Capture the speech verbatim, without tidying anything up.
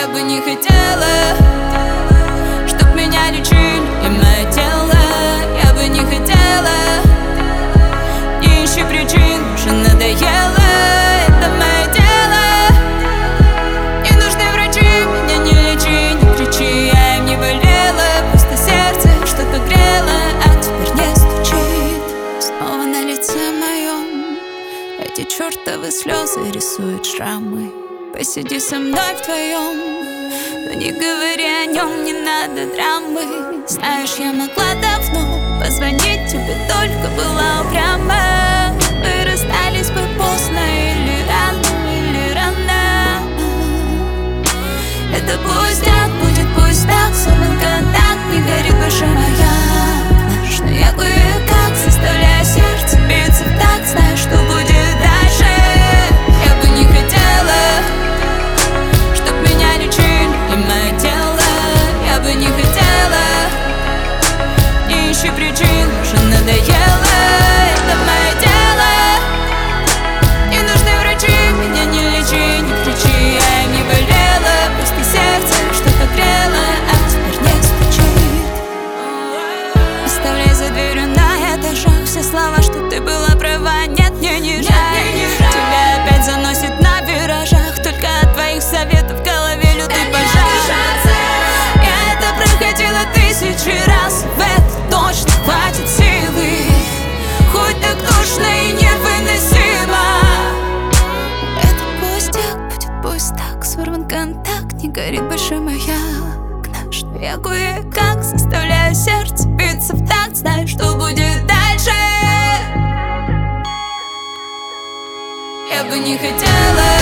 Я бы не хотела, чтоб меня лечили и мое тело. Я бы не хотела, не ищи причин, уже надоело. Это мое дело. Не нужны врачи, меня не лечи, не кричи. Я им не болела, просто сердце что-то грело, а теперь не стучит. Снова на лице моем эти чертовы слезы рисуют шрамы. Посиди со мной вдвоем, но не говори о нем, не надо драмы. Знаешь, я могла давно позвонить тебе, только была упряма. Мы расстались бы поздно или рано, или рано. Это пустяк, будет пустяк, сорван контакт, не горит больше маяк наш. Но я кое-как заставляю сердце биться в такт, знаю, что будет дальше. Я бы не хотела, чтоб меня лечили и мое тело. Я бы не хотела, не ищи причин, уже надоело. Это мое дело. Не нужны врачи, меня не лечи, не кричи. Я им не болела, просто сердце что-то грело, а теперь не стучит. Оставляй за дверью на этажах все слова, что ты была права. Нет, мне не жаль, тебя опять заносит на виражах. Только от твоих советов в голове лютый пожар. Я это проходила тысячи раз, в это точно хватит силы. Хоть так тошно и невыносимо. Это пустяк, будет пустяк, сорван контакт, не горит большой маяк наш. Но я кое-как заставляю сердце биться в такт, знаю, что будет дальше. Я бы не хотела,